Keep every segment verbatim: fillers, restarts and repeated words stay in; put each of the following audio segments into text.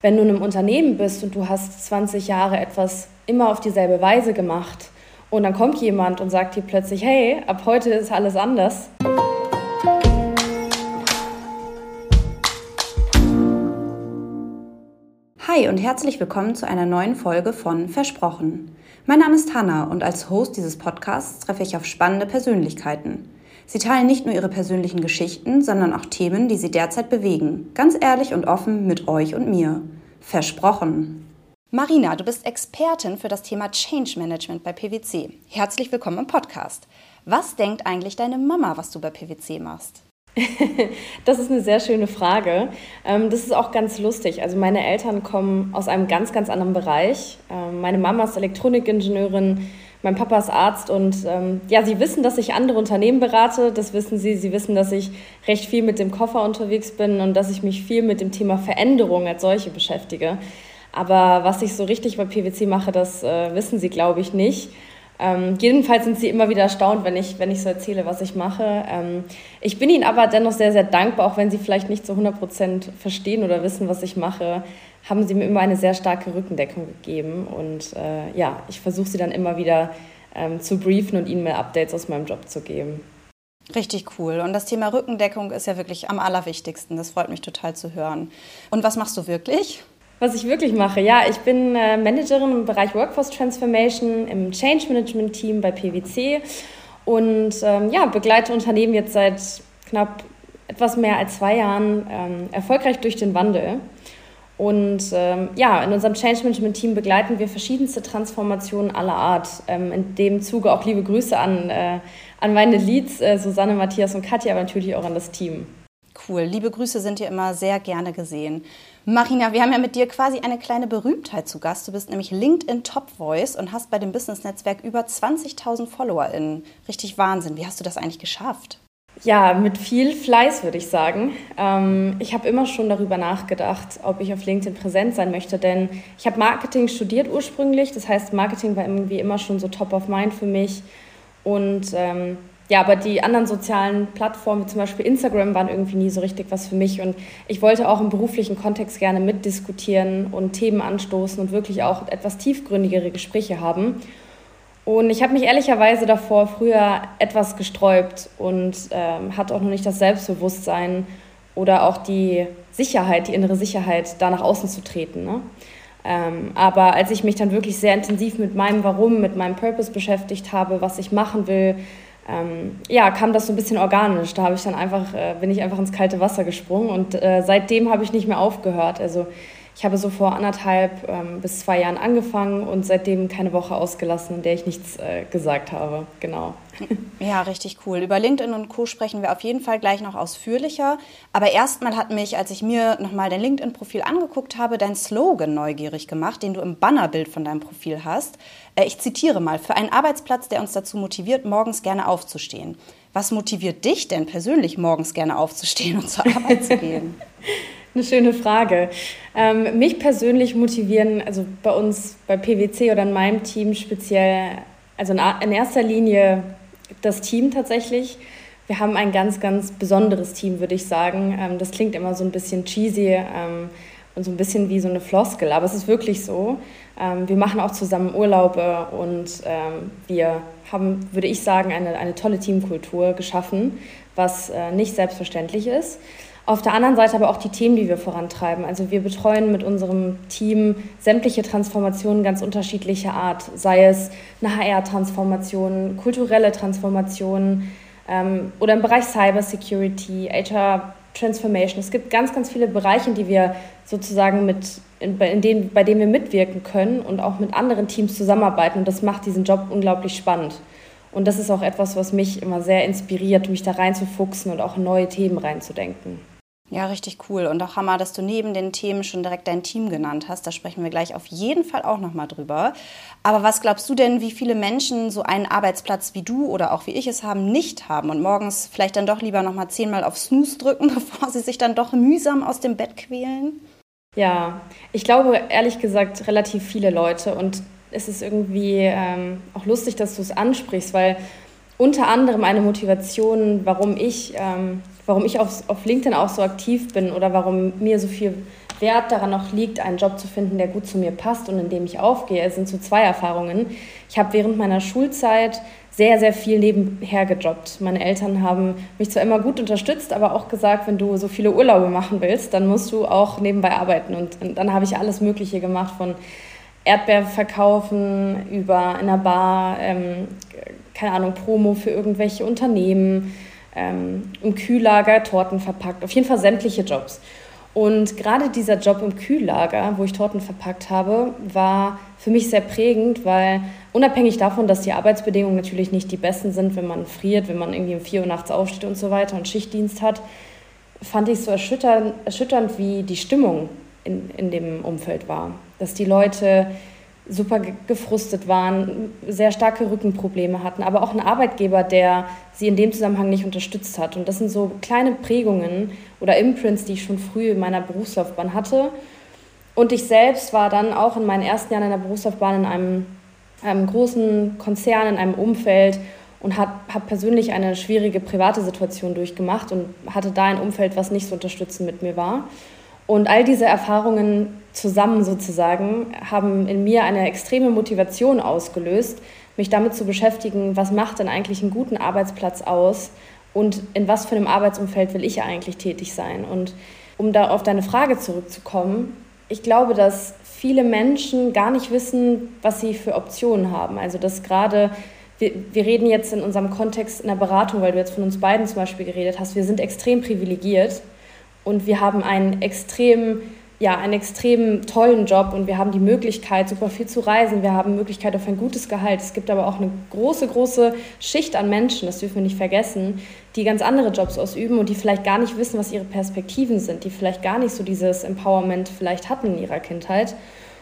Wenn du in einem Unternehmen bist und du hast zwanzig Jahre etwas immer auf dieselbe Weise gemacht und dann kommt jemand und sagt dir plötzlich, hey, ab heute ist alles anders. Hi und herzlich willkommen zu einer neuen Folge von Versprochen. Mein Name ist Hannah und als Host dieses Podcasts treffe ich auf spannende Persönlichkeiten. Sie teilen nicht nur ihre persönlichen Geschichten, sondern auch Themen, die sie derzeit bewegen. Ganz ehrlich und offen mit euch und mir. Versprochen. Marina, du bist Expertin für das Thema Change Management bei P W C. Herzlich willkommen im Podcast. Was denkt eigentlich deine Mama, was du bei P W C machst? Das ist eine sehr schöne Frage. Das ist auch ganz lustig. Also meine Eltern kommen aus einem ganz, ganz anderen Bereich. Meine Mama ist Elektronikingenieurin, mein Papa ist Arzt und ähm, ja, sie wissen, dass ich andere Unternehmen berate. Das wissen sie. Sie wissen, dass ich recht viel mit dem Koffer unterwegs bin und dass ich mich viel mit dem Thema Veränderung als solche beschäftige. Aber was ich so richtig bei P W C mache, das äh, wissen sie, glaube ich, nicht. Ähm, jedenfalls sind sie immer wieder erstaunt, wenn ich, wenn ich so erzähle, was ich mache. Ähm, ich bin ihnen aber dennoch sehr, sehr dankbar, auch wenn sie vielleicht nicht zu hundert Prozent verstehen oder wissen, was ich mache, haben sie mir immer eine sehr starke Rückendeckung gegeben. Und äh, ja, ich versuche sie dann immer wieder ähm, zu briefen und ihnen mehr Updates aus meinem Job zu geben. Richtig cool. Und das Thema Rückendeckung ist ja wirklich am allerwichtigsten. Das freut mich total zu hören. Und was machst du wirklich? Was ich wirklich mache? Ja, ich bin äh, Managerin im Bereich Workforce Transformation im Change Management Team bei P W C und ähm, ja, begleite Unternehmen jetzt seit knapp etwas mehr als zwei Jahren ähm, erfolgreich durch den Wandel. Und ähm, ja, in unserem Change Management Team begleiten wir verschiedenste Transformationen aller Art. Ähm, in dem Zuge auch liebe Grüße an, äh, an meine Leads, äh, Susanne, Matthias und Katja, aber natürlich auch an das Team. Cool, liebe Grüße sind dir immer sehr gerne gesehen. Marina, wir haben ja mit dir quasi eine kleine Berühmtheit zu Gast. Du bist nämlich LinkedIn Top Voice und hast bei dem Business-Netzwerk über zwanzigtausend FollowerInnen. Richtig Wahnsinn. Wie hast du das eigentlich geschafft? Ja, mit viel Fleiß, würde ich sagen. Ähm, ich habe immer schon darüber nachgedacht, ob ich auf LinkedIn präsent sein möchte, denn ich habe Marketing studiert ursprünglich. Das heißt, Marketing war irgendwie immer schon so top of mind für mich. Und ähm, ja, aber die anderen sozialen Plattformen, wie zum Beispiel Instagram, waren irgendwie nie so richtig was für mich. Und ich wollte auch im beruflichen Kontext gerne mitdiskutieren und Themen anstoßen und wirklich auch etwas tiefgründigere Gespräche haben. Und ich habe mich ehrlicherweise davor früher etwas gesträubt und ähm, hatte auch noch nicht das Selbstbewusstsein oder auch die Sicherheit, die innere Sicherheit, da nach außen zu treten, ne? Ähm, aber als ich mich dann wirklich sehr intensiv mit meinem Warum, mit meinem Purpose beschäftigt habe, was ich machen will, ähm, ja, kam das so ein bisschen organisch. Da habe ich dann einfach, äh, bin ich einfach ins kalte Wasser gesprungen und äh, seitdem habe ich nicht mehr aufgehört. Also ich habe so vor anderthalb ähm, bis zwei Jahren angefangen und seitdem keine Woche ausgelassen, in der ich nichts äh, gesagt habe. Genau. Ja, richtig cool. Über LinkedIn und Co. sprechen wir auf jeden Fall gleich noch ausführlicher. Aber erstmal hat mich, als ich mir nochmal dein LinkedIn-Profil angeguckt habe, dein Slogan neugierig gemacht, den du im Bannerbild von deinem Profil hast. Äh, ich zitiere mal: Für einen Arbeitsplatz, der uns dazu motiviert, morgens gerne aufzustehen. Was motiviert dich denn persönlich, morgens gerne aufzustehen und zur Arbeit zu gehen? Eine schöne Frage. Ähm, mich persönlich motivieren, also bei uns, bei P W C oder in meinem Team speziell, also in, in erster Linie das Team tatsächlich. Wir haben ein ganz, ganz besonderes Team, würde ich sagen. Ähm, das klingt immer so ein bisschen cheesy ähm, und so ein bisschen wie so eine Floskel, aber es ist wirklich so. Ähm, wir machen auch zusammen Urlaube und ähm, wir haben, würde ich sagen, eine, eine tolle Teamkultur geschaffen, was äh, nicht selbstverständlich ist. Auf der anderen Seite aber auch die Themen, die wir vorantreiben. Also wir betreuen mit unserem Team sämtliche Transformationen ganz unterschiedlicher Art, sei es eine H R-Transformation, kulturelle Transformation ähm, oder im Bereich Cybersecurity, H R-Transformation. Es gibt ganz, ganz viele Bereiche, die wir sozusagen mit, in, in denen, bei denen wir mitwirken können und auch mit anderen Teams zusammenarbeiten. Und das macht diesen Job unglaublich spannend. Und das ist auch etwas, was mich immer sehr inspiriert, mich da reinzufuchsen und auch in neue Themen reinzudenken. Ja, richtig cool. Und auch Hammer, dass du neben den Themen schon direkt dein Team genannt hast. Da sprechen wir gleich auf jeden Fall auch nochmal drüber. Aber was glaubst du denn, wie viele Menschen so einen Arbeitsplatz wie du oder auch wie ich es haben, nicht haben und morgens vielleicht dann doch lieber nochmal zehnmal auf Snooze drücken, bevor sie sich dann doch mühsam aus dem Bett quälen? Ja, ich glaube ehrlich gesagt relativ viele Leute. Und es ist irgendwie ähm, auch lustig, dass du es ansprichst, weil unter anderem eine Motivation, warum ich, ähm, warum ich auf, auf LinkedIn auch so aktiv bin oder warum mir so viel Wert daran auch liegt, einen Job zu finden, der gut zu mir passt und in dem ich aufgehe, sind so zwei Erfahrungen. Ich habe während meiner Schulzeit sehr, sehr viel nebenher gejobbt. Meine Eltern haben mich zwar immer gut unterstützt, aber auch gesagt, wenn du so viele Urlaube machen willst, dann musst du auch nebenbei arbeiten. Und, und dann habe ich alles Mögliche gemacht, von Erdbeeren verkaufen über in einer Bar, ähm, keine Ahnung, Promo für irgendwelche Unternehmen, ähm, im Kühllager Torten verpackt, auf jeden Fall sämtliche Jobs. Und gerade dieser Job im Kühllager, wo ich Torten verpackt habe, war für mich sehr prägend, weil unabhängig davon, dass die Arbeitsbedingungen natürlich nicht die besten sind, wenn man friert, wenn man irgendwie um vier Uhr nachts aufsteht und so weiter und Schichtdienst hat, fand ich es so erschütternd, erschütternd, wie die Stimmung in, in dem Umfeld war. Dass die Leute super gefrustet waren, sehr starke Rückenprobleme hatten, aber auch ein Arbeitgeber, der sie in dem Zusammenhang nicht unterstützt hat. Und das sind so kleine Prägungen oder Imprints, die ich schon früh in meiner Berufslaufbahn hatte. Und ich selbst war dann auch in meinen ersten Jahren in der Berufslaufbahn in einem, einem großen Konzern, in einem Umfeld und habe hab persönlich eine schwierige private Situation durchgemacht und hatte da ein Umfeld, was nicht so unterstützend mit mir war. Und all diese Erfahrungen zusammen sozusagen haben in mir eine extreme Motivation ausgelöst, mich damit zu beschäftigen, was macht denn eigentlich einen guten Arbeitsplatz aus und in was für einem Arbeitsumfeld will ich eigentlich tätig sein. Und um da auf deine Frage zurückzukommen, ich glaube, dass viele Menschen gar nicht wissen, was sie für Optionen haben. Also dass gerade, wir, wir reden jetzt in unserem Kontext in der Beratung, weil du jetzt von uns beiden zum Beispiel geredet hast, wir sind extrem privilegiert. Und wir haben einen extrem, ja, einen extrem tollen Job und wir haben die Möglichkeit, super viel zu reisen. Wir haben Möglichkeit auf ein gutes Gehalt. Es gibt aber auch eine große, große Schicht an Menschen, das dürfen wir nicht vergessen, die ganz andere Jobs ausüben und die vielleicht gar nicht wissen, was ihre Perspektiven sind, die vielleicht gar nicht so dieses Empowerment vielleicht hatten in ihrer Kindheit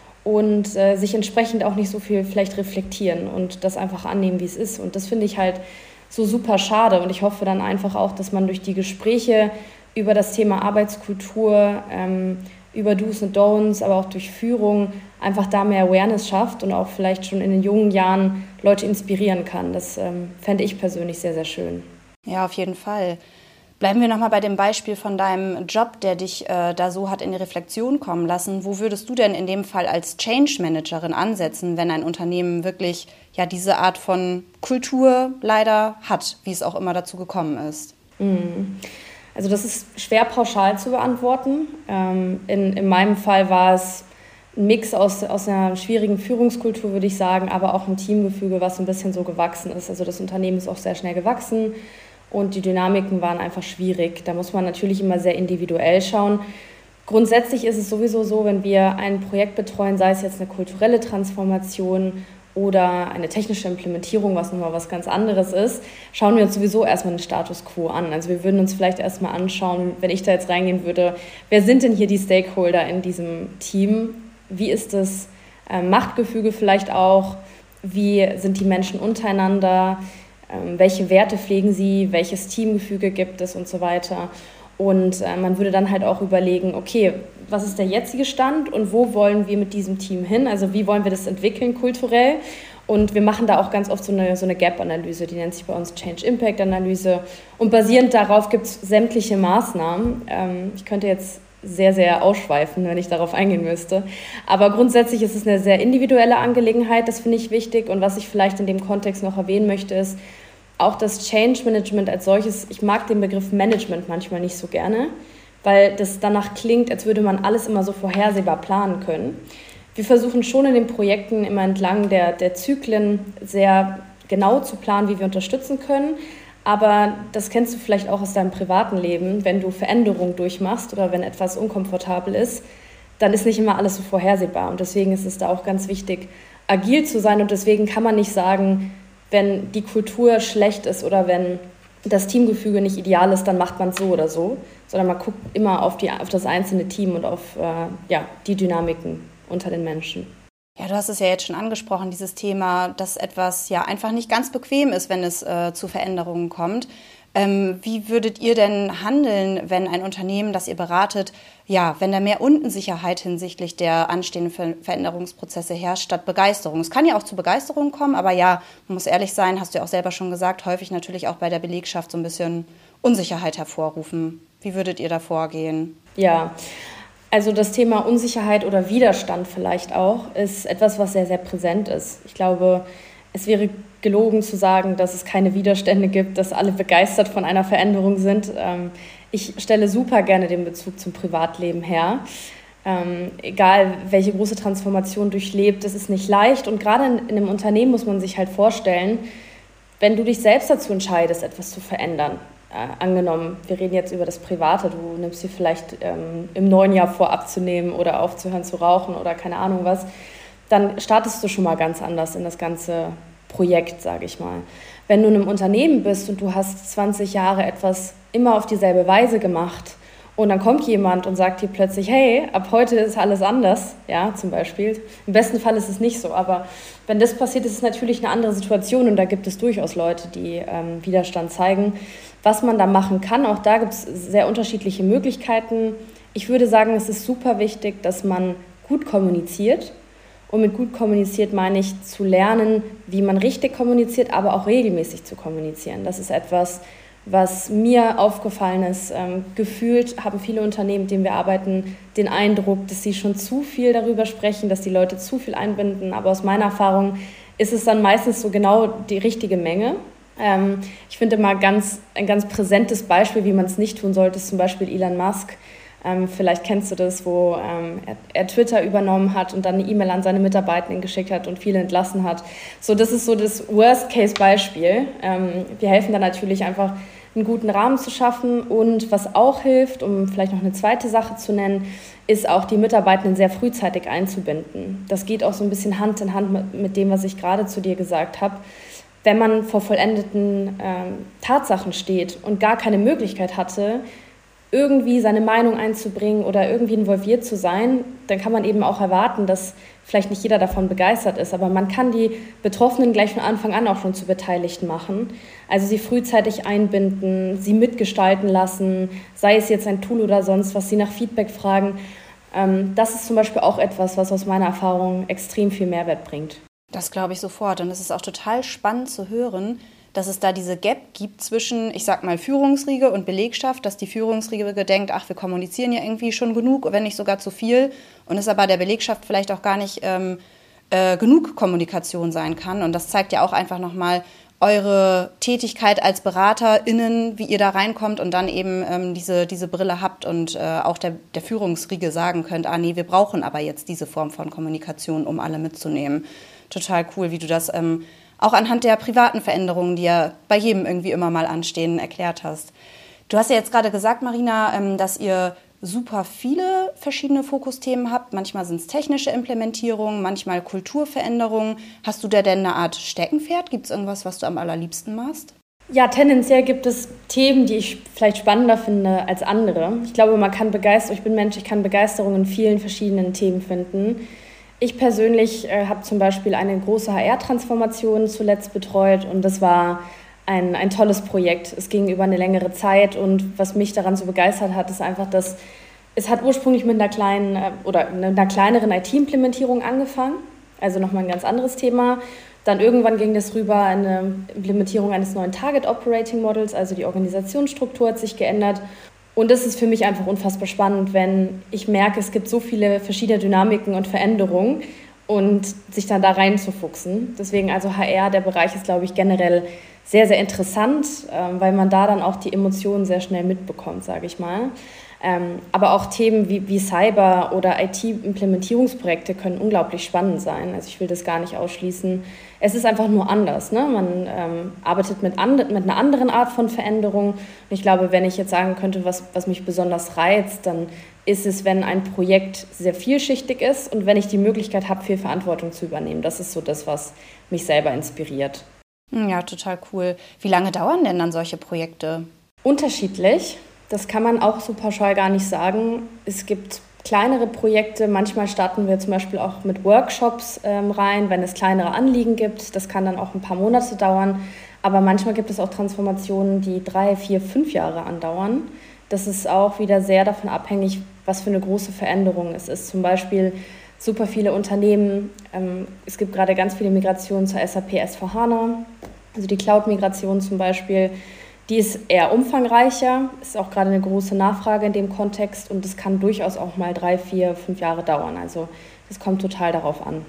und äh, sich entsprechend auch nicht so viel vielleicht reflektieren und das einfach annehmen, wie es ist. Und das finde ich halt so super schade und ich hoffe dann einfach auch, dass man durch die Gespräche über das Thema Arbeitskultur, ähm, über Do's und Don'ts, aber auch durch Führung einfach da mehr Awareness schafft und auch vielleicht schon in den jungen Jahren Leute inspirieren kann. Das ähm, fände ich persönlich sehr, sehr schön. Ja, auf jeden Fall. Bleiben wir nochmal bei dem Beispiel von deinem Job, der dich äh, da so hat in die Reflexion kommen lassen. Wo würdest du denn in dem Fall als Change Managerin ansetzen, wenn ein Unternehmen wirklich ja diese Art von Kultur leider hat, wie es auch immer dazu gekommen ist? Mhm. Also das ist schwer pauschal zu beantworten. Ähm, in, in meinem Fall war es ein Mix aus, aus einer schwierigen Führungskultur, würde ich sagen, aber auch ein Teamgefüge, was ein bisschen so gewachsen ist. Also das Unternehmen ist auch sehr schnell gewachsen und die Dynamiken waren einfach schwierig. Da muss man natürlich immer sehr individuell schauen. Grundsätzlich ist es sowieso so, wenn wir ein Projekt betreuen, sei es jetzt eine kulturelle Transformation oder eine technische Implementierung, was nochmal was ganz anderes ist, schauen wir uns sowieso erstmal den Status quo an. Also wir würden uns vielleicht erstmal anschauen, wenn ich da jetzt reingehen würde, wer sind denn hier die Stakeholder in diesem Team? Wie ist das äh, Machtgefüge vielleicht auch? Wie sind die Menschen untereinander? Ähm, welche Werte pflegen sie? Welches Teamgefüge gibt es und so weiter? Und äh, man würde dann halt auch überlegen, okay, was ist der jetzige Stand und wo wollen wir mit diesem Team hin? Also wie wollen wir das entwickeln kulturell? Und wir machen da auch ganz oft so eine, so eine Gap-Analyse, die nennt sich bei uns Change-Impact-Analyse. Und basierend darauf gibt es sämtliche Maßnahmen. Ähm, ich könnte jetzt sehr, sehr ausschweifen, wenn ich darauf eingehen müsste. Aber grundsätzlich ist es eine sehr individuelle Angelegenheit, das finde ich wichtig. Und was ich vielleicht in dem Kontext noch erwähnen möchte, ist, auch das Change Management als solches, ich mag den Begriff Management manchmal nicht so gerne, weil das danach klingt, als würde man alles immer so vorhersehbar planen können. Wir versuchen schon in den Projekten immer entlang der, der Zyklen sehr genau zu planen, wie wir unterstützen können. Aber das kennst du vielleicht auch aus deinem privaten Leben, wenn du Veränderungen durchmachst oder wenn etwas unkomfortabel ist, dann ist nicht immer alles so vorhersehbar. Und deswegen ist es da auch ganz wichtig, agil zu sein. Und deswegen kann man nicht sagen, wenn die Kultur schlecht ist oder wenn das Teamgefüge nicht ideal ist, dann macht man es so oder so, sondern man guckt immer auf, die, auf das einzelne Team und auf äh, ja, die Dynamiken unter den Menschen. Ja, du hast es ja jetzt schon angesprochen, dieses Thema, dass etwas ja einfach nicht ganz bequem ist, wenn es äh, zu Veränderungen kommt. Ähm, wie würdet ihr denn handeln, wenn ein Unternehmen, das ihr beratet, ja, wenn da mehr Unsicherheit hinsichtlich der anstehenden Ver- Veränderungsprozesse herrscht, statt Begeisterung? Es kann ja auch zu Begeisterung kommen, aber ja, man muss ehrlich sein, hast du ja auch selber schon gesagt, häufig natürlich auch bei der Belegschaft so ein bisschen Unsicherheit hervorrufen. Wie würdet ihr da vorgehen? Ja, Also das Thema Unsicherheit oder Widerstand vielleicht auch ist etwas, was sehr, sehr präsent ist. Ich glaube, es wäre gelogen zu sagen, dass es keine Widerstände gibt, dass alle begeistert von einer Veränderung sind. Ich stelle super gerne den Bezug zum Privatleben her. Ähm, egal, welche große Transformation durchlebt, es ist nicht leicht. Und gerade in, in einem Unternehmen muss man sich halt vorstellen, wenn du dich selbst dazu entscheidest, etwas zu verändern, äh, angenommen, wir reden jetzt über das Private, du nimmst dir vielleicht ähm, im neuen Jahr vor, abzunehmen oder aufzuhören zu rauchen oder keine Ahnung was, dann startest du schon mal ganz anders in das ganze Projekt, sage ich mal. Wenn du in einem Unternehmen bist und du hast zwanzig Jahre etwas immer auf dieselbe Weise gemacht, und dann kommt jemand und sagt dir plötzlich, hey, ab heute ist alles anders, ja, zum Beispiel. Im besten Fall ist es nicht so, aber wenn das passiert, ist es natürlich eine andere Situation und da gibt es durchaus Leute, die ähm, Widerstand zeigen. Was man da machen kann, auch da gibt es sehr unterschiedliche Möglichkeiten. Ich würde sagen, es ist super wichtig, dass man gut kommuniziert. Und mit gut kommuniziert meine ich zu lernen, wie man richtig kommuniziert, aber auch regelmäßig zu kommunizieren. Das ist etwas, was mir aufgefallen ist. Ähm, gefühlt haben viele Unternehmen, mit denen wir arbeiten, den Eindruck, dass sie schon zu viel darüber sprechen, dass die Leute zu viel einbinden. Aber aus meiner Erfahrung ist es dann meistens so genau die richtige Menge. Ähm, ich finde mal ganz, ein ganz präsentes Beispiel, wie man es nicht tun sollte, ist zum Beispiel Elon Musk. Ähm, vielleicht kennst du das, wo ähm, er, er Twitter übernommen hat und dann eine E-Mail an seine Mitarbeitenden geschickt hat und viele entlassen hat. So, das ist so das Worst-Case-Beispiel. Ähm, wir helfen da natürlich einfach, einen guten Rahmen zu schaffen. Und was auch hilft, um vielleicht noch eine zweite Sache zu nennen, ist auch die Mitarbeitenden sehr frühzeitig einzubinden. Das geht auch so ein bisschen Hand in Hand mit, mit dem, was ich gerade zu dir gesagt habe. Wenn man vor vollendeten ähm, Tatsachen steht und gar keine Möglichkeit hatte, irgendwie seine Meinung einzubringen oder irgendwie involviert zu sein, dann kann man eben auch erwarten, dass vielleicht nicht jeder davon begeistert ist, aber man kann die Betroffenen gleich von Anfang an auch schon zu Beteiligten machen. Also sie frühzeitig einbinden, sie mitgestalten lassen, sei es jetzt ein Tool oder sonst was, sie nach Feedback fragen. Das ist zum Beispiel auch etwas, was aus meiner Erfahrung extrem viel Mehrwert bringt. Das glaube ich sofort und es ist auch total spannend zu hören, dass es da diese Gap gibt zwischen, ich sag mal, Führungsriege und Belegschaft, dass die Führungsriege denkt, ach, wir kommunizieren ja irgendwie schon genug, wenn nicht sogar zu viel, und es aber der Belegschaft vielleicht auch gar nicht ähm, äh, genug Kommunikation sein kann. Und das zeigt ja auch einfach nochmal eure Tätigkeit als BeraterInnen, wie ihr da reinkommt und dann eben ähm, diese, diese Brille habt und äh, auch der, der Führungsriege sagen könnt, ah nee, wir brauchen aber jetzt diese Form von Kommunikation, um alle mitzunehmen. Total cool, wie du das ähm, auch anhand der privaten Veränderungen, die ja bei jedem irgendwie immer mal anstehen, erklärt hast. Du hast ja jetzt gerade gesagt, Marina, dass ihr super viele verschiedene Fokusthemen habt. Manchmal sind es technische Implementierungen, manchmal Kulturveränderungen. Hast du da denn eine Art Steckenpferd? Gibt es irgendwas, was du am allerliebsten machst? Ja, tendenziell gibt es Themen, die ich vielleicht spannender finde als andere. Ich glaube, man kann Begeisterung, ich bin Mensch, ich kann Begeisterung in vielen verschiedenen Themen finden. Ich persönlich äh, habe zum Beispiel eine große H R-Transformation zuletzt betreut und das war ein, ein tolles Projekt. Es ging über eine längere Zeit und was mich daran so begeistert hat, ist einfach, dass es hat ursprünglich mit einer kleinen äh, oder einer kleineren I T-Implementierung angefangen, also nochmal ein ganz anderes Thema. Dann irgendwann ging das rüber in eine Implementierung eines neuen Target Operating Models, also die Organisationsstruktur hat sich geändert. Und das ist für mich einfach unfassbar spannend, wenn ich merke, es gibt so viele verschiedene Dynamiken und Veränderungen und sich dann da reinzufuchsen. Deswegen also H R, der Bereich ist, glaube ich, generell sehr, sehr interessant, weil man da dann auch die Emotionen sehr schnell mitbekommt, sage ich mal. Aber auch Themen wie, wie Cyber oder I T-Implementierungsprojekte können unglaublich spannend sein. Also ich will das gar nicht ausschließen. Es ist einfach nur anders, ne? Man ähm, arbeitet mit, and- mit einer anderen Art von Veränderung. Und ich glaube, wenn ich jetzt sagen könnte, was, was mich besonders reizt, dann ist es, wenn ein Projekt sehr vielschichtig ist und wenn ich die Möglichkeit habe, viel Verantwortung zu übernehmen. Das ist so das, was mich selber inspiriert. Ja, total cool. Wie lange dauern denn dann solche Projekte? Unterschiedlich. Das kann man auch so pauschal gar nicht sagen. Es gibt kleinere Projekte. Manchmal starten wir zum Beispiel auch mit Workshops ähm, rein, wenn es kleinere Anliegen gibt. Das kann dann auch ein paar Monate dauern. Aber manchmal gibt es auch Transformationen, die drei, vier, fünf Jahre andauern. Das ist auch wieder sehr davon abhängig, was für eine große Veränderung es ist. Zum Beispiel super viele Unternehmen. Ähm, es gibt gerade ganz viele Migrationen zur S A P S vier HANA, also die Cloud-Migration zum Beispiel. Die ist eher umfangreicher, ist auch gerade eine große Nachfrage in dem Kontext und es kann durchaus auch mal drei, vier, fünf Jahre dauern. Also das kommt total darauf an.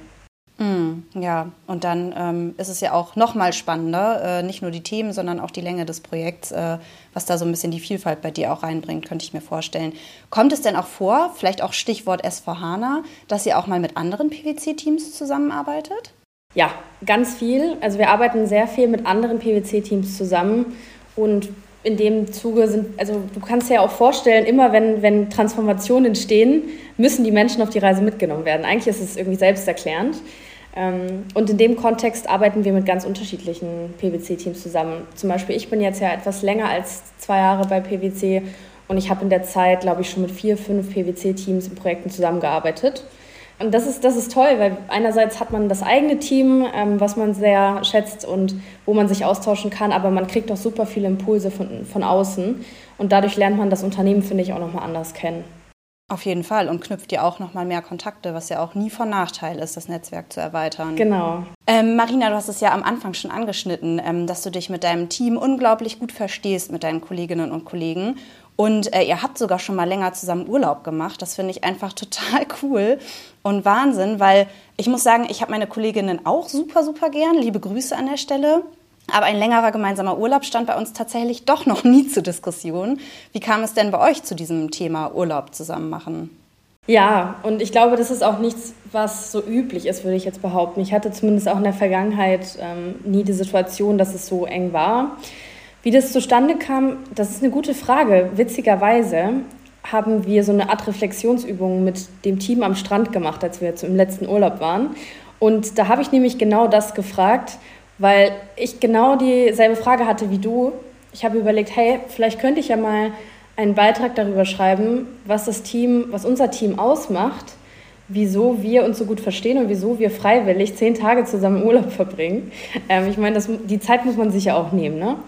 Mm, ja, und dann ähm, ist es ja auch noch mal spannender, äh, nicht nur die Themen, sondern auch die Länge des Projekts, äh, was da so ein bisschen die Vielfalt bei dir auch reinbringt, könnte ich mir vorstellen. Kommt es denn auch vor, vielleicht auch Stichwort S vier HANA, dass ihr auch mal mit anderen P W C-Teams zusammenarbeitet? Ja, ganz viel. Also wir arbeiten sehr viel mit anderen P W C-Teams zusammen und in dem Zuge sind, also du kannst dir ja auch vorstellen, immer wenn, wenn Transformationen entstehen, müssen die Menschen auf die Reise mitgenommen werden. Eigentlich ist es irgendwie selbsterklärend. Und in dem Kontext arbeiten wir mit ganz unterschiedlichen P W C-Teams zusammen. Zum Beispiel, ich bin jetzt ja etwas länger als zwei Jahre bei P W C und ich habe in der Zeit, glaube ich, schon mit vier, fünf P W C-Teams in Projekten zusammengearbeitet. Und das ist, das ist toll, weil einerseits hat man das eigene Team, ähm, was man sehr schätzt und wo man sich austauschen kann, aber man kriegt auch super viele Impulse von, von außen und dadurch lernt man das Unternehmen, finde ich, auch nochmal anders kennen. Auf jeden Fall und knüpft ja auch nochmal mehr Kontakte, was ja auch nie von Nachteil ist, das Netzwerk zu erweitern. Genau. Ähm, Marina, du hast es ja am Anfang schon angeschnitten, ähm, dass du dich mit deinem Team unglaublich gut verstehst, mit deinen Kolleginnen und Kollegen. Und äh, ihr habt sogar schon mal länger zusammen Urlaub gemacht. Das finde ich einfach total cool und Wahnsinn, weil ich muss sagen, ich habe meine Kolleginnen auch super, super gern. Liebe Grüße an der Stelle. Aber ein längerer gemeinsamer Urlaub stand bei uns tatsächlich doch noch nie zur Diskussion. Wie kam es denn bei euch zu diesem Thema Urlaub zusammen machen? Ja, und ich glaube, das ist auch nichts, was so üblich ist, würde ich jetzt behaupten. Ich hatte zumindest auch in der Vergangenheit ähm, nie die Situation, dass es so eng war. Wie das zustande kam, das ist eine gute Frage. Witzigerweise haben wir so eine Art Reflexionsübung mit dem Team am Strand gemacht, als wir jetzt im letzten Urlaub waren. Und da habe ich nämlich genau das gefragt, weil ich genau dieselbe Frage hatte wie du. Ich habe überlegt, hey, vielleicht könnte ich ja mal einen Beitrag darüber schreiben, was das Team, was unser Team ausmacht, wieso wir uns so gut verstehen und wieso wir freiwillig zehn Tage zusammen Urlaub verbringen. Ähm, ich meine, das, die Zeit muss man sich ja auch nehmen, ne?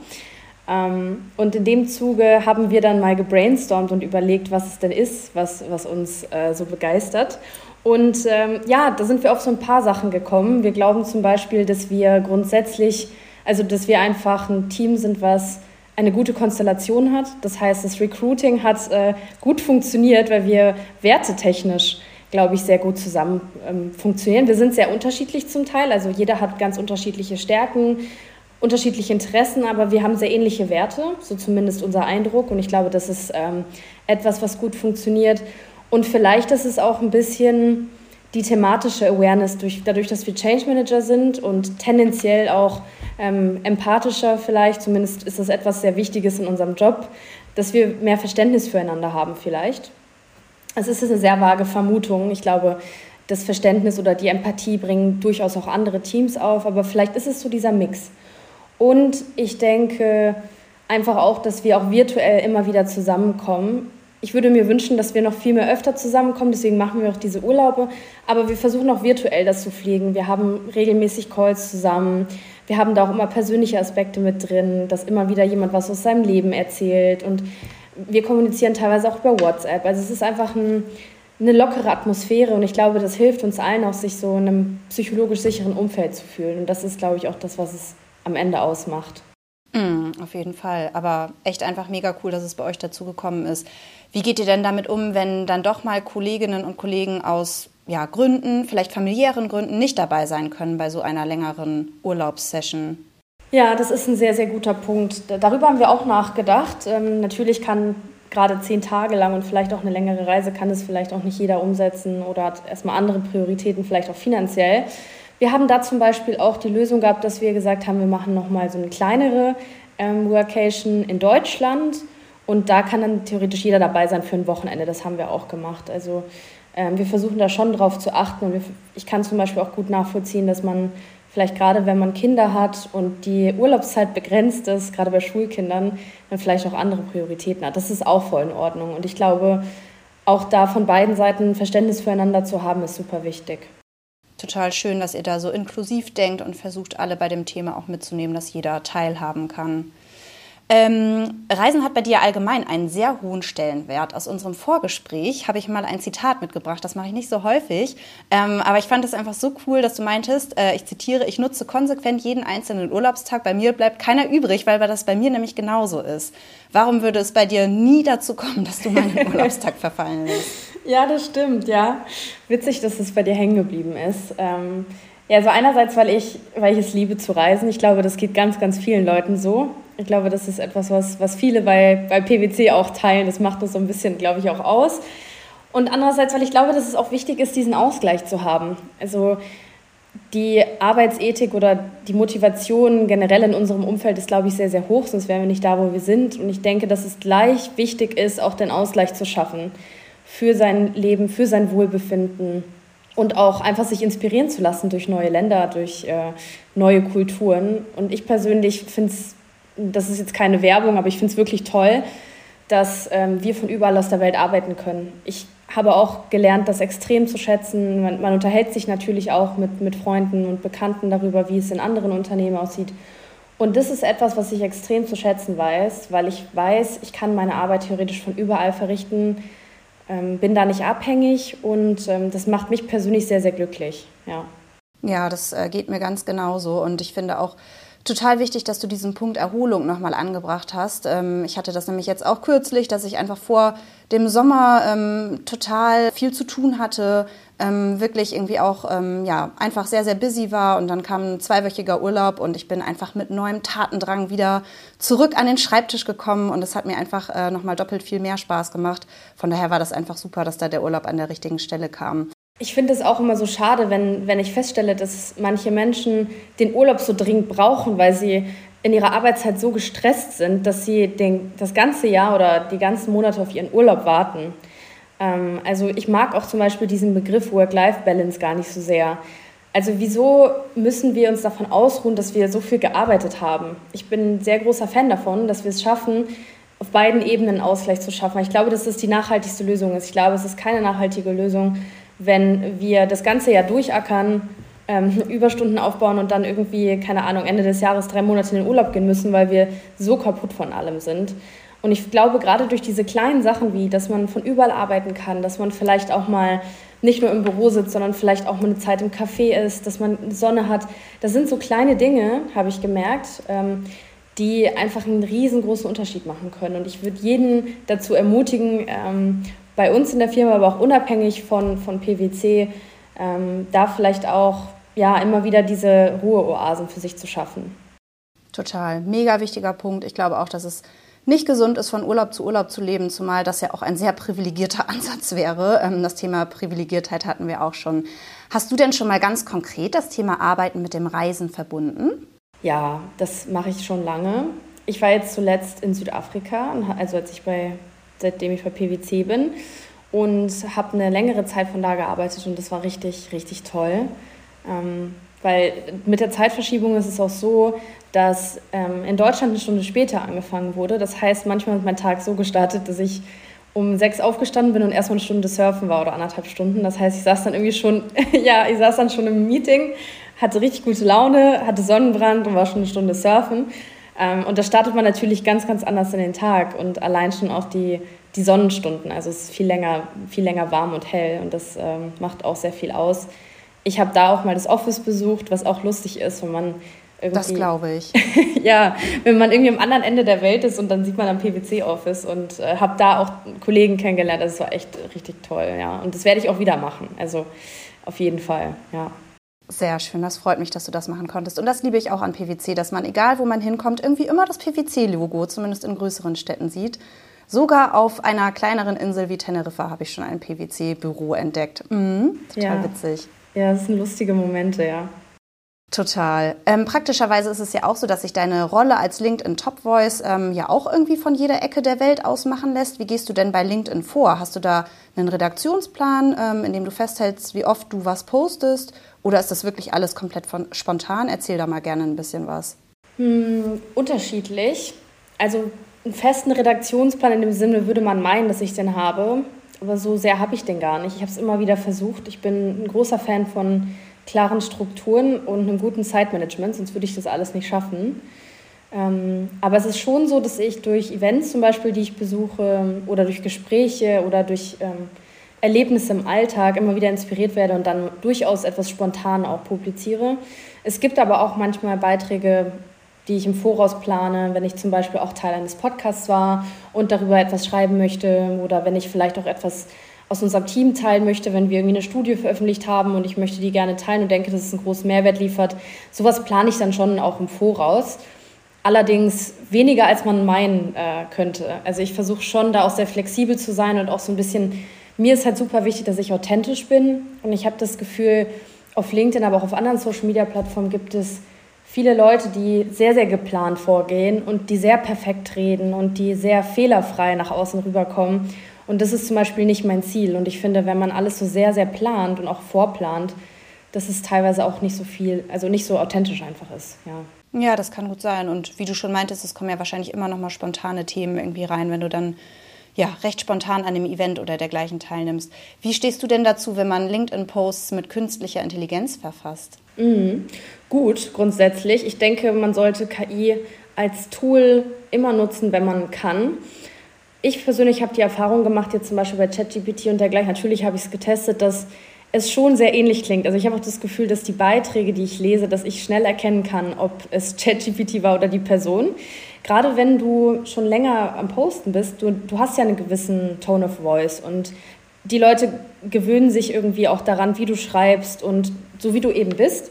Ähm, und in dem Zuge haben wir dann mal gebrainstormt und überlegt, was es denn ist, was, was uns äh, so begeistert. Und ähm, ja, da sind wir auf so ein paar Sachen gekommen. Wir glauben zum Beispiel, dass wir grundsätzlich, also dass wir einfach ein Team sind, was eine gute Konstellation hat. Das heißt, das Recruiting hat äh, gut funktioniert, weil wir wertetechnisch, glaube ich, sehr gut zusammen ähm, funktionieren. Wir sind sehr unterschiedlich zum Teil, also jeder hat ganz unterschiedliche Stärken, unterschiedliche Interessen, aber wir haben sehr ähnliche Werte, so zumindest unser Eindruck. Und ich glaube, das ist ähm, etwas, was gut funktioniert. Und vielleicht ist es auch ein bisschen die thematische Awareness, durch, dadurch, dass wir Change Manager sind und tendenziell auch ähm, empathischer vielleicht, zumindest ist das etwas sehr Wichtiges in unserem Job, dass wir mehr Verständnis füreinander haben vielleicht. Es ist eine sehr vage Vermutung. Ich glaube, das Verständnis oder die Empathie bringen durchaus auch andere Teams auf, aber vielleicht ist es so dieser Mix. Und ich denke einfach auch, dass wir auch virtuell immer wieder zusammenkommen. Ich würde mir wünschen, dass wir noch viel mehr öfter zusammenkommen, deswegen machen wir auch diese Urlaube. Aber wir versuchen auch virtuell das zu pflegen. Wir haben regelmäßig Calls zusammen. Wir haben da auch immer persönliche Aspekte mit drin, dass immer wieder jemand was aus seinem Leben erzählt. Und wir kommunizieren teilweise auch über WhatsApp. Also es ist einfach ein, eine lockere Atmosphäre. Und ich glaube, das hilft uns allen auch, sich so in einem psychologisch sicheren Umfeld zu fühlen. Und das ist, glaube ich, auch das, was es am Ende ausmacht. Mm, auf jeden Fall. Aber echt einfach mega cool, dass es bei euch dazu gekommen ist. Wie geht ihr denn damit um, wenn dann doch mal Kolleginnen und Kollegen aus ja, Gründen, vielleicht familiären Gründen, nicht dabei sein können bei so einer längeren Urlaubssession? Ja, das ist ein sehr, sehr guter Punkt. Darüber haben wir auch nachgedacht. Ähm, natürlich kann gerade zehn Tage lang und vielleicht auch eine längere Reise kann es vielleicht auch nicht jeder umsetzen oder hat erstmal andere Prioritäten, vielleicht auch finanziell. Wir haben da zum Beispiel auch die Lösung gehabt, dass wir gesagt haben, wir machen nochmal so eine kleinere ähm, Workation in Deutschland und da kann dann theoretisch jeder dabei sein für ein Wochenende. Das haben wir auch gemacht. Also ähm, wir versuchen da schon drauf zu achten und wir, ich kann zum Beispiel auch gut nachvollziehen, dass man vielleicht gerade, wenn man Kinder hat und die Urlaubszeit begrenzt ist, gerade bei Schulkindern, dann vielleicht auch andere Prioritäten hat. Das ist auch voll in Ordnung und ich glaube, auch da von beiden Seiten Verständnis füreinander zu haben, ist super wichtig. Total schön, dass ihr da so inklusiv denkt und versucht, alle bei dem Thema auch mitzunehmen, dass jeder teilhaben kann. Ähm, Reisen hat bei dir allgemein einen sehr hohen Stellenwert. Aus unserem Vorgespräch habe ich mal ein Zitat mitgebracht, das mache ich nicht so häufig, ähm, aber ich fand es einfach so cool, dass du meintest, äh, ich zitiere, ich nutze konsequent jeden einzelnen Urlaubstag, bei mir bleibt keiner übrig, weil das bei mir nämlich genauso ist. Warum würde es bei dir nie dazu kommen, dass du meinen Urlaubstag verfallen lässt? Ja, das stimmt, ja. Witzig, dass es bei dir hängen geblieben ist. Ähm, ja, also einerseits, weil ich, weil ich es liebe zu reisen. Ich glaube, das geht ganz, ganz vielen Leuten so. Ich glaube, das ist etwas, was, was viele bei, bei P W C auch teilen. Das macht uns so ein bisschen, glaube ich, auch aus. Und andererseits, weil ich glaube, dass es auch wichtig ist, diesen Ausgleich zu haben. Also die Arbeitsethik oder die Motivation generell in unserem Umfeld ist, glaube ich, sehr, sehr hoch. Sonst wären wir nicht da, wo wir sind. Und ich denke, dass es gleich wichtig ist, auch den Ausgleich zu schaffen für sein Leben, für sein Wohlbefinden. Und auch einfach sich inspirieren zu lassen durch neue Länder, durch äh, neue Kulturen. Und ich persönlich finde es, das ist jetzt keine Werbung, aber ich finde es wirklich toll, dass ähm, wir von überall aus der Welt arbeiten können. Ich habe auch gelernt, das extrem zu schätzen. Man, man unterhält sich natürlich auch mit, mit Freunden und Bekannten darüber, wie es in anderen Unternehmen aussieht. Und das ist etwas, was ich extrem zu schätzen weiß, weil ich weiß, ich kann meine Arbeit theoretisch von überall verrichten, ähm, bin da nicht abhängig und ähm, das macht mich persönlich sehr, sehr glücklich. Ja, ja das äh, geht mir ganz genauso und ich finde auch total wichtig, dass du diesen Punkt Erholung nochmal angebracht hast. Ähm, ich hatte das nämlich jetzt auch kürzlich, dass ich einfach vor dem Sommer ähm, total viel zu tun hatte, ähm, wirklich irgendwie auch ähm, ja, einfach sehr, sehr busy war und dann kam ein zweiwöchiger Urlaub und ich bin einfach mit neuem Tatendrang wieder zurück an den Schreibtisch gekommen und es hat mir einfach äh, nochmal doppelt viel mehr Spaß gemacht. Von daher war das einfach super, dass da der Urlaub an der richtigen Stelle kam. Ich finde es auch immer so schade, wenn, wenn ich feststelle, dass manche Menschen den Urlaub so dringend brauchen, weil sie in ihrer Arbeitszeit so gestresst sind, dass sie den, das ganze Jahr oder die ganzen Monate auf ihren Urlaub warten. Ähm, also ich mag auch zum Beispiel diesen Begriff Work-Life-Balance gar nicht so sehr. Also wieso müssen wir uns davon ausruhen, dass wir so viel gearbeitet haben? Ich bin ein sehr großer Fan davon, dass wir es schaffen, auf beiden Ebenen einen Ausgleich zu schaffen. Ich glaube, dass das die nachhaltigste Lösung ist. Ich glaube, es ist keine nachhaltige Lösung, wenn wir das ganze Jahr durchackern, ähm, Überstunden aufbauen und dann irgendwie, keine Ahnung, Ende des Jahres drei Monate in den Urlaub gehen müssen, weil wir so kaputt von allem sind. Und ich glaube, gerade durch diese kleinen Sachen wie, dass man von überall arbeiten kann, dass man vielleicht auch mal nicht nur im Büro sitzt, sondern vielleicht auch mal eine Zeit im Café ist, dass man Sonne hat, das sind so kleine Dinge, habe ich gemerkt, ähm, die einfach einen riesengroßen Unterschied machen können. Und ich würde jeden dazu ermutigen, ähm, bei uns in der Firma, aber auch unabhängig von, von P W C, ähm, da vielleicht auch ja, immer wieder diese Ruheoasen für sich zu schaffen. Total, mega wichtiger Punkt. Ich glaube auch, dass es nicht gesund ist, von Urlaub zu Urlaub zu leben, zumal das ja auch ein sehr privilegierter Ansatz wäre. Ähm, das Thema Privilegiertheit hatten wir auch schon. Hast du denn schon mal ganz konkret das Thema Arbeiten mit dem Reisen verbunden? Ja, das mache ich schon lange. Ich war jetzt zuletzt in Südafrika, also als ich bei seitdem ich bei P W C bin und habe eine längere Zeit von da gearbeitet und das war richtig, richtig toll. Ähm, weil mit der Zeitverschiebung ist es auch so, dass ähm, in Deutschland eine Stunde später angefangen wurde. Das heißt, manchmal ist mein Tag so gestartet, dass ich um sechs aufgestanden bin und erstmal eine Stunde surfen war oder anderthalb Stunden. Das heißt, ich saß dann irgendwie schon, ja, ich saß dann schon im Meeting, hatte richtig gute Laune, hatte Sonnenbrand und war schon eine Stunde surfen. Ähm, und da startet man natürlich ganz, ganz anders in den Tag und allein schon auch die, die Sonnenstunden. Also es ist viel länger, viel länger warm und hell und das ähm, macht auch sehr viel aus. Ich habe da auch mal das Office besucht, was auch lustig ist, wenn man irgendwie... Das glaube ich. Ja, wenn man irgendwie am anderen Ende der Welt ist und dann sieht man am P W C-Office und äh, habe da auch Kollegen kennengelernt. Das war echt richtig toll, ja. Und das werde ich auch wieder machen, also auf jeden Fall, ja. Sehr schön, das freut mich, dass du das machen konntest. Und das liebe ich auch an P W C, dass man, egal wo man hinkommt, irgendwie immer das P W C-Logo, zumindest in größeren Städten, sieht. Sogar auf einer kleineren Insel wie Teneriffa habe ich schon ein P W C-Büro entdeckt. Mhm, total ja. witzig. Ja, das sind lustige Momente, ja. Total. Ähm, praktischerweise ist es ja auch so, dass sich deine Rolle als LinkedIn Top Voice ähm, ja auch irgendwie von jeder Ecke der Welt aus machen lässt. Wie gehst du denn bei LinkedIn vor? Hast du da einen Redaktionsplan, ähm, in dem du festhältst, wie oft du was postest? Oder ist das wirklich alles komplett von, spontan? Erzähl da mal gerne ein bisschen was. Hm, unterschiedlich. Also einen festen Redaktionsplan in dem Sinne würde man meinen, dass ich den habe. Aber so sehr habe ich den gar nicht. Ich habe es immer wieder versucht. Ich bin ein großer Fan von klaren Strukturen und einem guten Zeitmanagement, sonst würde ich das alles nicht schaffen. Ähm, aber es ist schon so, dass ich durch Events zum Beispiel, die ich besuche oder durch Gespräche oder durch ähm, Erlebnisse im Alltag immer wieder inspiriert werde und dann durchaus etwas spontan auch publiziere. Es gibt aber auch manchmal Beiträge, die ich im Voraus plane, wenn ich zum Beispiel auch Teil eines Podcasts war und darüber etwas schreiben möchte oder wenn ich vielleicht auch etwas aus unserem Team teilen möchte, wenn wir irgendwie eine Studie veröffentlicht haben und ich möchte die gerne teilen und denke, dass es einen großen Mehrwert liefert. Sowas plane ich dann schon auch im Voraus. Allerdings weniger, als man meinen äh, könnte. Also ich versuche schon, da auch sehr flexibel zu sein und auch so ein bisschen, mir ist halt super wichtig, dass ich authentisch bin. Und ich habe das Gefühl, auf LinkedIn, aber auch auf anderen Social-Media-Plattformen gibt es viele Leute, die sehr, sehr geplant vorgehen und die sehr perfekt reden und die sehr fehlerfrei nach außen rüberkommen. Und das ist zum Beispiel nicht mein Ziel. Und ich finde, wenn man alles so sehr, sehr plant und auch vorplant, dass es teilweise auch nicht so viel, also nicht so authentisch einfach ist, ja. Ja, das kann gut sein. Und wie du schon meintest, es kommen ja wahrscheinlich immer noch mal spontane Themen irgendwie rein, wenn du dann ja recht spontan an einem Event oder dergleichen teilnimmst. Wie stehst du denn dazu, wenn man LinkedIn-Posts mit künstlicher Intelligenz verfasst? Mhm. Gut, grundsätzlich. Ich denke, man sollte K I als Tool immer nutzen, wenn man kann. Ich persönlich habe die Erfahrung gemacht, jetzt zum Beispiel bei ChatGPT und dergleichen, natürlich habe ich es getestet, dass es schon sehr ähnlich klingt. Also ich habe auch das Gefühl, dass die Beiträge, die ich lese, dass ich schnell erkennen kann, ob es ChatGPT war oder die Person. Gerade wenn du schon länger am Posten bist, du, du hast ja einen gewissen Tone of Voice und die Leute gewöhnen sich irgendwie auch daran, wie du schreibst und so wie du eben bist.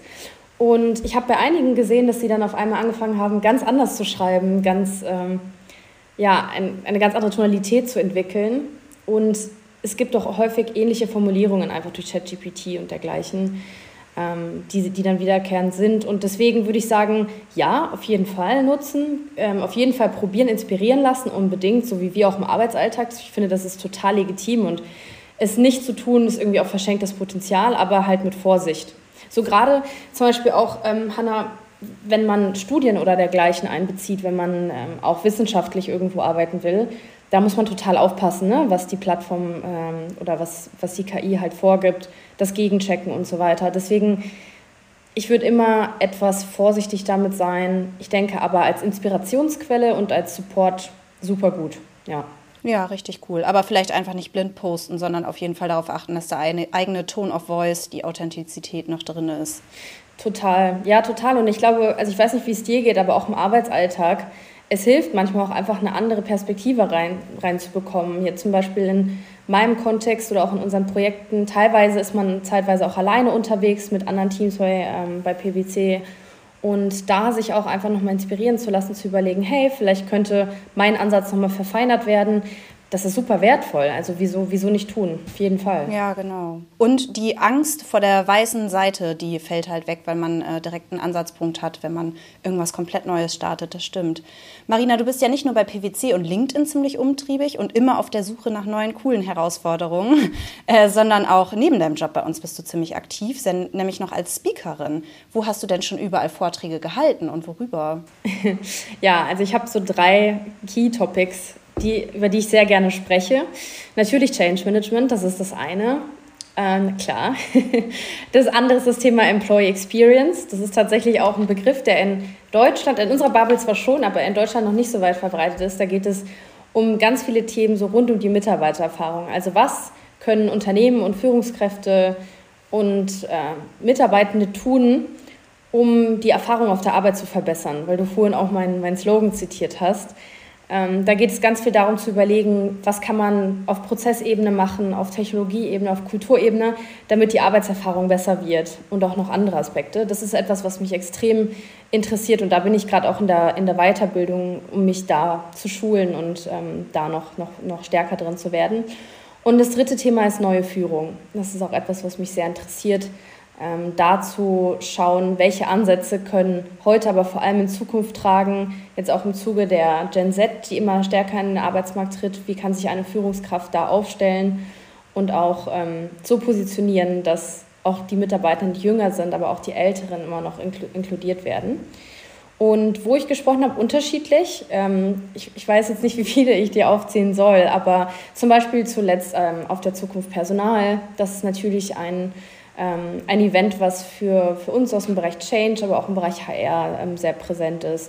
Und ich habe bei einigen gesehen, dass sie dann auf einmal angefangen haben, ganz anders zu schreiben, ganz, ähm, ja, ein, eine ganz andere Tonalität zu entwickeln. Und es gibt doch häufig ähnliche Formulierungen einfach durch ChatGPT und dergleichen, ähm, die, die dann wiederkehrend sind. Und deswegen würde ich sagen, ja, auf jeden Fall nutzen, ähm, auf jeden Fall probieren, inspirieren lassen, unbedingt, so wie wir auch im Arbeitsalltag. Ich finde, das ist total legitim und es nicht zu tun, ist irgendwie auch verschenktes Potenzial, aber halt mit Vorsicht. So gerade zum Beispiel auch, ähm, Hanna, wenn man Studien oder dergleichen einbezieht, wenn man ähm, auch wissenschaftlich irgendwo arbeiten will, da muss man total aufpassen, ne? Was die Plattform ähm, oder was, was die K I halt vorgibt, das Gegenchecken und so weiter. Deswegen, ich würde immer etwas vorsichtig damit sein. Ich denke aber als Inspirationsquelle und als Support super gut, ja. Ja, richtig cool. Aber vielleicht einfach nicht blind posten, sondern auf jeden Fall darauf achten, dass da eine eigene Tone of Voice, die Authentizität noch drin ist. Total, ja, total. Und ich glaube, also ich weiß nicht, wie es dir geht, aber auch im Arbeitsalltag, es hilft manchmal auch einfach eine andere Perspektive rein, reinzubekommen. Hier zum Beispiel in meinem Kontext oder auch in unseren Projekten. Teilweise ist man zeitweise auch alleine unterwegs mit anderen Teams bei, ähm, bei P W C. Und da sich auch einfach nochmal inspirieren zu lassen, zu überlegen, hey, vielleicht könnte mein Ansatz nochmal verfeinert werden. Das ist super wertvoll. Also wieso, wieso nicht tun? Auf jeden Fall. Ja, genau. Und die Angst vor der weißen Seite, die fällt halt weg, weil man äh, direkt einen Ansatzpunkt hat, wenn man irgendwas komplett Neues startet. Das stimmt. Marina, du bist ja nicht nur bei P W C und LinkedIn ziemlich umtriebig und immer auf der Suche nach neuen, coolen Herausforderungen, äh, sondern auch neben deinem Job bei uns bist du ziemlich aktiv, nämlich noch als Speakerin. Wo hast du denn schon überall Vorträge gehalten und worüber? Ja, also ich habe so drei Key-Topics, Die, über die ich sehr gerne spreche. Natürlich Change Management, das ist das eine. Ähm, klar. Das andere ist das Thema Employee Experience. Das ist tatsächlich auch ein Begriff, der in Deutschland, in unserer Bubble zwar schon, aber in Deutschland noch nicht so weit verbreitet ist. Da geht es um ganz viele Themen so rund um die Mitarbeitererfahrung. Also was können Unternehmen und Führungskräfte und äh, Mitarbeitende tun, um die Erfahrung auf der Arbeit zu verbessern? Weil du vorhin auch meinen mein Slogan zitiert hast. Ähm, da geht es ganz viel darum zu überlegen, was kann man auf Prozessebene machen, auf Technologieebene, auf Kulturebene, damit die Arbeitserfahrung besser wird und auch noch andere Aspekte. Das ist etwas, was mich extrem interessiert und da bin ich gerade auch in der, in der Weiterbildung, um mich da zu schulen und ähm, da noch, noch, noch stärker drin zu werden. Und das dritte Thema ist neue Führung. Das ist auch etwas, was mich sehr interessiert. Ähm, dazu schauen, welche Ansätze können heute, aber vor allem in Zukunft tragen, jetzt auch im Zuge der Gen Z, die immer stärker in den Arbeitsmarkt tritt, wie kann sich eine Führungskraft da aufstellen und auch ähm, so positionieren, dass auch die Mitarbeiter, die jünger sind, aber auch die Älteren immer noch inklu- inkludiert werden. Und wo ich gesprochen habe, unterschiedlich. Ähm, ich, ich weiß jetzt nicht, wie viele ich dir aufzählen soll, aber zum Beispiel zuletzt ähm, auf der Zukunft Personal. Das ist natürlich ein ein Event, was für, für uns aus dem Bereich Change, aber auch im Bereich H R ähm, sehr präsent ist.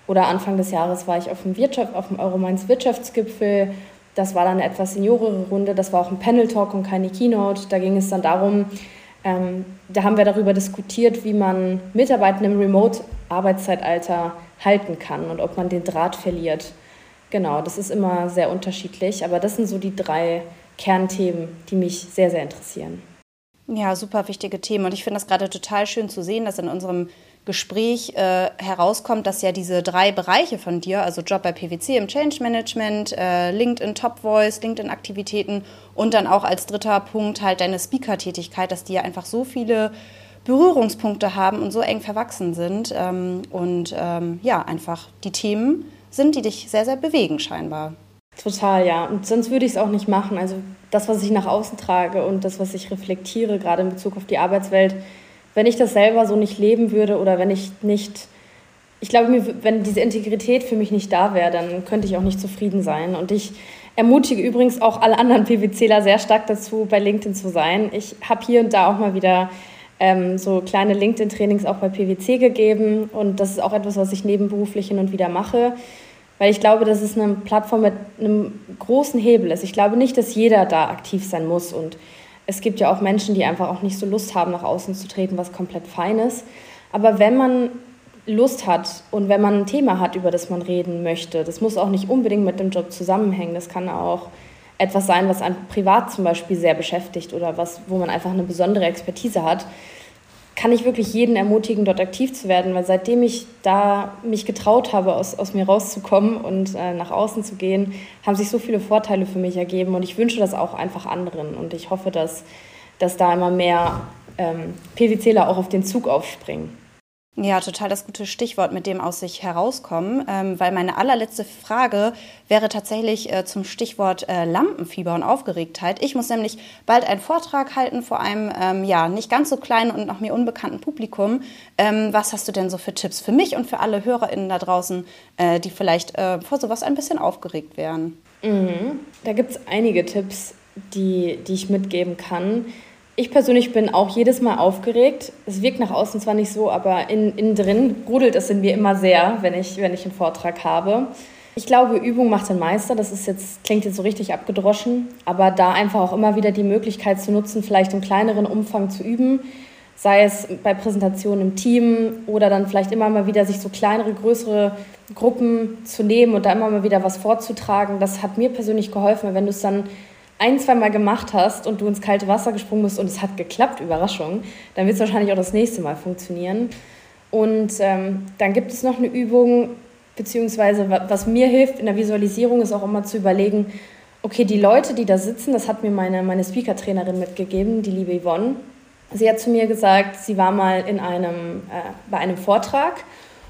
Oder Anfang des Jahres war ich auf dem, Wirtschaft, auf dem Euromainz Wirtschaftsgipfel. Das war dann eine etwas seniorere Runde. Das war auch ein Panel-Talk und keine Keynote. Da ging es dann darum, ähm, da haben wir darüber diskutiert, wie man Mitarbeitende im Remote-Arbeitszeitalter halten kann und ob man den Draht verliert. Genau, das ist immer sehr unterschiedlich. Aber das sind so die drei Kernthemen, die mich sehr, sehr interessieren. Ja, super wichtige Themen. Und ich finde das gerade total schön zu sehen, dass in unserem Gespräch äh, herauskommt, dass ja diese drei Bereiche von dir, also Job bei P W C im Change Management, äh, LinkedIn Top Voice, LinkedIn Aktivitäten und dann auch als dritter Punkt halt deine Speaker-Tätigkeit, dass die ja einfach so viele Berührungspunkte haben und so eng verwachsen sind ähm, und ähm, ja, einfach die Themen sind, die dich sehr, sehr bewegen scheinbar. Total, ja. Und sonst würde ich es auch nicht machen. Also das, was ich nach außen trage und das, was ich reflektiere, gerade in Bezug auf die Arbeitswelt, wenn ich das selber so nicht leben würde oder wenn ich nicht, ich glaube, mir, wenn diese Integrität für mich nicht da wäre, dann könnte ich auch nicht zufrieden sein. Und ich ermutige übrigens auch alle anderen PwCler sehr stark dazu, bei LinkedIn zu sein. Ich habe hier und da auch mal wieder ähm, so kleine LinkedIn-Trainings auch bei P W C gegeben und das ist auch etwas, was ich nebenberuflich hin und wieder mache, weil ich glaube, dass es eine Plattform mit einem großen Hebel ist. Ich glaube nicht, dass jeder da aktiv sein muss und es gibt ja auch Menschen, die einfach auch nicht so Lust haben, nach außen zu treten, was komplett fein ist. Aber wenn man Lust hat und wenn man ein Thema hat, über das man reden möchte, das muss auch nicht unbedingt mit dem Job zusammenhängen. Das kann auch etwas sein, was einen privat zum Beispiel sehr beschäftigt oder was, wo man einfach eine besondere Expertise hat, kann ich wirklich jeden ermutigen, dort aktiv zu werden, weil seitdem ich da mich getraut habe, aus, aus mir rauszukommen und äh, nach außen zu gehen, haben sich so viele Vorteile für mich ergeben und ich wünsche das auch einfach anderen und ich hoffe, dass, dass da immer mehr ähm, PwCler auch auf den Zug aufspringen. Ja, total das gute Stichwort, mit dem aus sich herauskommen, ähm, weil meine allerletzte Frage wäre tatsächlich äh, zum Stichwort äh, Lampenfieber und Aufgeregtheit. Ich muss nämlich bald einen Vortrag halten vor einem ähm, ja nicht ganz so kleinen und noch mir unbekannten Publikum. Ähm, was hast du denn so für Tipps für mich und für alle HörerInnen da draußen, äh, die vielleicht äh, vor sowas ein bisschen aufgeregt wären? Mhm. Da gibt es einige Tipps, die, die ich mitgeben kann. Ich persönlich bin auch jedes Mal aufgeregt. Es wirkt nach außen zwar nicht so, aber in, innen drin brodelt es in mir immer sehr, wenn ich, wenn ich einen Vortrag habe. Ich glaube, Übung macht den Meister. Das ist jetzt, klingt jetzt so richtig abgedroschen, aber da einfach auch immer wieder die Möglichkeit zu nutzen, vielleicht im kleineren Umfang zu üben, sei es bei Präsentationen im Team oder dann vielleicht immer mal wieder sich so kleinere, größere Gruppen zu nehmen und da immer mal wieder was vorzutragen. Das hat mir persönlich geholfen, weil wenn du es dann ein, zwei Mal gemacht hast und du ins kalte Wasser gesprungen bist und es hat geklappt, Überraschung, dann wird es wahrscheinlich auch das nächste Mal funktionieren. Und ähm, dann gibt es noch eine Übung, beziehungsweise was mir hilft in der Visualisierung, ist auch immer zu überlegen, okay, die Leute, die da sitzen, das hat mir meine, meine Speaker-Trainerin mitgegeben, die liebe Yvonne. Sie hat zu mir gesagt, sie war mal in einem, äh, bei einem Vortrag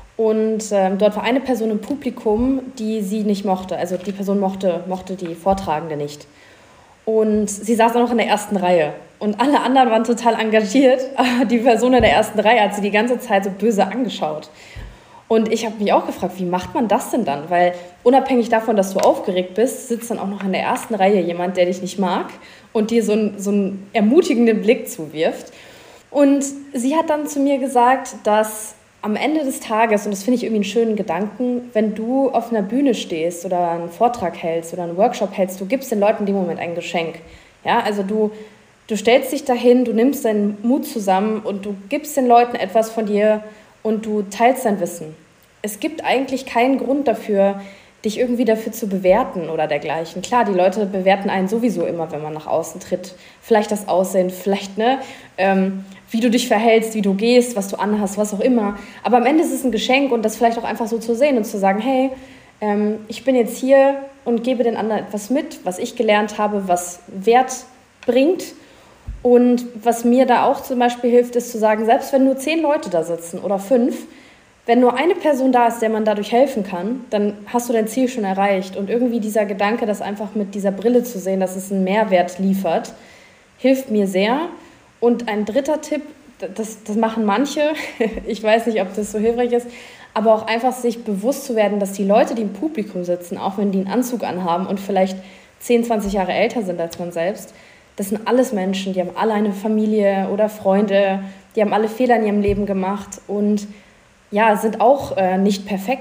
und äh, dort war eine Person im Publikum, die sie nicht mochte. Also die Person mochte, mochte die Vortragende nicht. Und sie saß dann noch in der ersten Reihe. Und alle anderen waren total engagiert. Aber die Person in der ersten Reihe hat sie die ganze Zeit so böse angeschaut. Und ich habe mich auch gefragt, wie macht man das denn dann? Weil unabhängig davon, dass du aufgeregt bist, sitzt dann auch noch in der ersten Reihe jemand, der dich nicht mag und dir so einen, so einen ermutigenden Blick zuwirft. Und sie hat dann zu mir gesagt, dass am Ende des Tages, und das finde ich irgendwie einen schönen Gedanken, wenn du auf einer Bühne stehst oder einen Vortrag hältst oder einen Workshop hältst, du gibst den Leuten in dem Moment ein Geschenk. Ja, also du, du stellst dich dahin, du nimmst deinen Mut zusammen und du gibst den Leuten etwas von dir und du teilst dein Wissen. Es gibt eigentlich keinen Grund dafür, dich irgendwie dafür zu bewerten oder dergleichen. Klar, die Leute bewerten einen sowieso immer, wenn man nach außen tritt. Vielleicht das Aussehen, vielleicht, ne, ähm, wie du dich verhältst, wie du gehst, was du anhast, was auch immer. Aber am Ende ist es ein Geschenk und das vielleicht auch einfach so zu sehen und zu sagen, hey, ähm, ich bin jetzt hier und gebe den anderen etwas mit, was ich gelernt habe, was Wert bringt. Und was mir da auch zum Beispiel hilft, ist zu sagen, selbst wenn nur zehn Leute da sitzen oder fünf, wenn nur eine Person da ist, der man dadurch helfen kann, dann hast du dein Ziel schon erreicht. Und irgendwie dieser Gedanke, das einfach mit dieser Brille zu sehen, dass es einen Mehrwert liefert, hilft mir sehr. Und ein dritter Tipp, das, das machen manche, ich weiß nicht, ob das so hilfreich ist, aber auch einfach sich bewusst zu werden, dass die Leute, die im Publikum sitzen, auch wenn die einen Anzug anhaben und vielleicht zehn, zwanzig Jahre älter sind als man selbst, das sind alles Menschen, die haben alle eine Familie oder Freunde, die haben alle Fehler in ihrem Leben gemacht und ja, sind auch äh, nicht perfekt.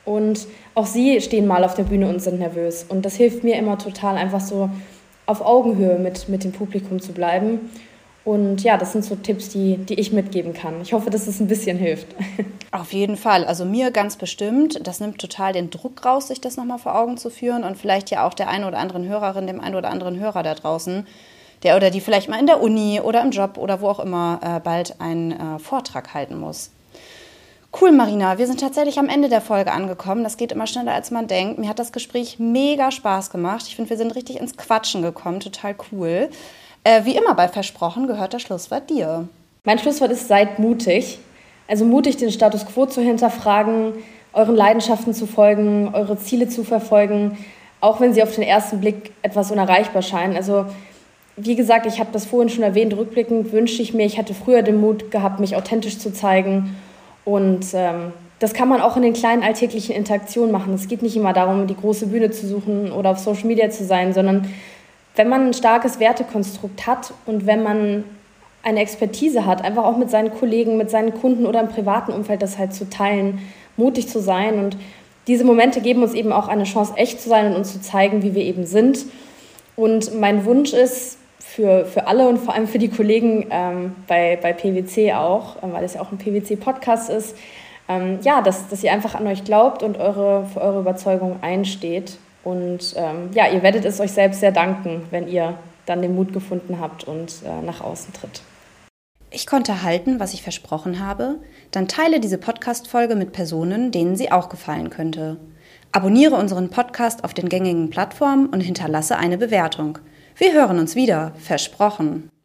Und auch sie stehen mal auf der Bühne und sind nervös. Und das hilft mir immer total, einfach so auf Augenhöhe mit, mit dem Publikum zu bleiben. Und ja, das sind so Tipps, die, die ich mitgeben kann. Ich hoffe, dass es ein bisschen hilft. Auf jeden Fall. Also mir ganz bestimmt. Das nimmt total den Druck raus, sich das nochmal vor Augen zu führen. Und vielleicht ja auch der einen oder anderen Hörerin, dem einen oder anderen Hörer da draußen, der oder die vielleicht mal in der Uni oder im Job oder wo auch immer äh, bald einen äh, Vortrag halten muss. Cool, Marina. Wir sind tatsächlich am Ende der Folge angekommen. Das geht immer schneller, als man denkt. Mir hat das Gespräch mega Spaß gemacht. Ich finde, wir sind richtig ins Quatschen gekommen. Total cool. Äh, wie immer bei Versprochen gehört das Schlusswort dir. Mein Schlusswort ist, seid mutig. Also mutig, den Status quo zu hinterfragen, euren Leidenschaften zu folgen, eure Ziele zu verfolgen, auch wenn sie auf den ersten Blick etwas unerreichbar scheinen. Also wie gesagt, ich habe das vorhin schon erwähnt, rückblickend wünschte ich mir, ich hätte früher den Mut gehabt, mich authentisch zu zeigen. Und ähm, das kann man auch in den kleinen alltäglichen Interaktionen machen. Es geht nicht immer darum, die große Bühne zu suchen oder auf Social Media zu sein, sondern wenn man ein starkes Wertekonstrukt hat und wenn man eine Expertise hat, einfach auch mit seinen Kollegen, mit seinen Kunden oder im privaten Umfeld das halt zu teilen, mutig zu sein. Und diese Momente geben uns eben auch eine Chance, echt zu sein und uns zu zeigen, wie wir eben sind. Und mein Wunsch ist für, für alle und vor allem für die Kollegen ähm, bei, bei P W C auch, äh, weil es ja auch ein P W C-Podcast ist, ähm, ja, dass, dass ihr einfach an euch glaubt und eure, für eure Überzeugung einsteht. Und ähm, ja, ihr werdet es euch selbst sehr danken, wenn ihr dann den Mut gefunden habt und äh, nach außen tritt. Ich konnte halten, was ich versprochen habe. Dann teile diese Podcast-Folge mit Personen, denen sie auch gefallen könnte. Abonniere unseren Podcast auf den gängigen Plattformen und hinterlasse eine Bewertung. Wir hören uns wieder, versprochen.